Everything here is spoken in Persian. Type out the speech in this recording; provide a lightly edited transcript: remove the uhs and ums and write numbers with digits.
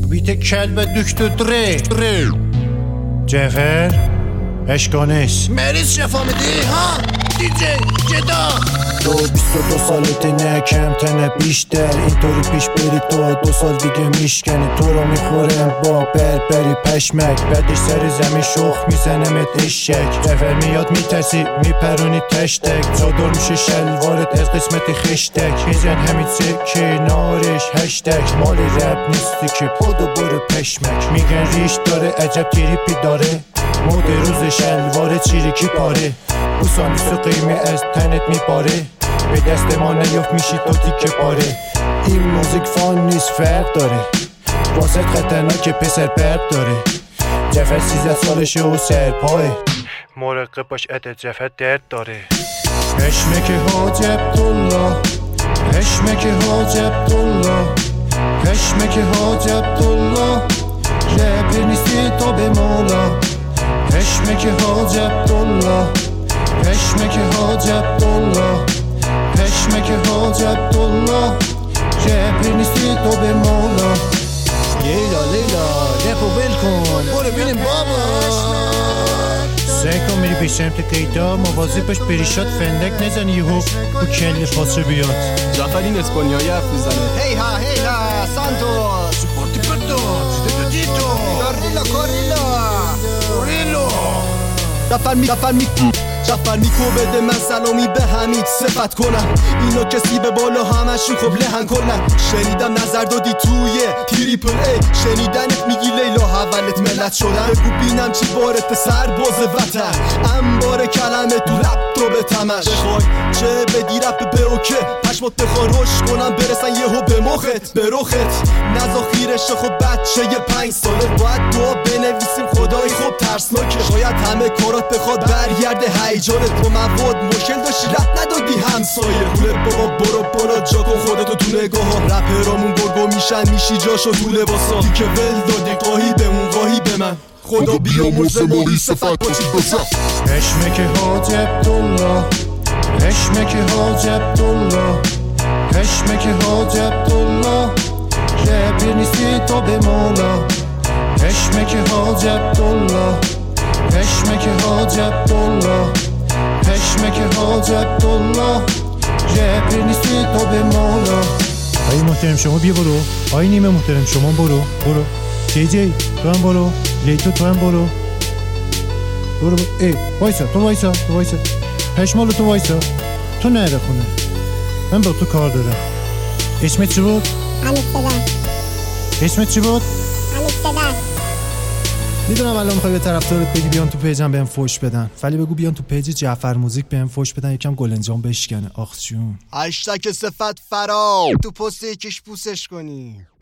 بیت کلب دکتر دره جعفر اشکانش مریض شفا میدی ها دیجی جدا. تو 22 سالته نه کمتنه بیشتر اینطوری پیش بری تو 2 سال دیگه میشکنی تو رو میخورم با بری پشمک بعدش سر زمین شخ میزنمت اشک جعفر میاد میترسی میپرونی تشتک چادر میشه شلوارت از قسمت خشتک میزن همین کنارش هشتک مال رب نیستی که بودو برو پشمک میگن ریش داره عجب تریپی داره مود روز شلوار چیریکی پاره بوسان سو قیمه از تنت میپاره به دست ما نیفت میشی تو تیکه پاره این موزیک فان نیست فرق داره واسه خطرناک پسر برق داره جعفر 13 سالشه و سرپاه مراقب باش عدد جعفر درد داره پشمک حاج عبدالله پشمک حاج عبدالله پشمک حاج عبدالله رپر نیستی تو به مولا پشمک حاج عبدالله پشمک حاج عبدالله پشمک حاج عبدالله رپر نیستی تو به مولا لیلا رپو بل کن برو بینیم بابا سعی کن میری به سمت قیدا مواظب باش بریشات فندک نزنی یهو تو کلی خاصه بیاد. جعفر این اسپانیایی حرف میزنه هی ها سانتو سپورتی پرتو دیتو کوریلو جعفر میکو بده من سلامی به حمید صفت کنم اینا کسی به بالا همشون خب لهن کنن شنیدم نظر دادی توی تریپل ای شنیدنت میگی لیلا حولت ملت شدن بگو بینم چی بارت سرباز وطن انبار کلمه تو لپتاپ تمش بخوای چه بدی رپ به اوکه پشمات بخوای روش کنم برسن یهو به مخت به رخت نزاخیرش خب بچه 5 ساله باید دعا بنویسیم خدای خوب ترسناکه شاید همه کارات بخواد برگرده هیجانت تو مواد مشکل داشتی رد ندادی همسایه روله بابا برو جا کن خودتو تو نگاه ها رپرامون گرگو میشن میشی جاشو تو لباسا دی که ول دادی قاهی به اون قاهی به من خدا بیامرزه ماری صفت باشید بزن پشمک حاج عبدالله پشمک حاج عبدالله پشمک حاج عبدالله رپر نیستی تو به مولا پشمک حاج عبدالله پشمک حاج عبدالله پشمک حاج عبدالله رپر نیستی تو به مولا. آی محترم شما بیا برو آی نیمه محترم شما برو جی تو هم برو لیتو تو هم برو ای وایسا تو وایسا پشمالو تو وایسا تو نره خونه من با تو کار دارم. اسمت چی بود؟ اسمت چی بود؟ میدونم الان میخوای به طرفدارت بگی بیان تو پیجم بهم فوش بدن ولی بگو بیان تو پیج جعفر موزیک بهم فوش بدن یکم گلنجام بشکنه. آخ جون هشتگ صفت فرا تو پست یکیش پوسش کنی.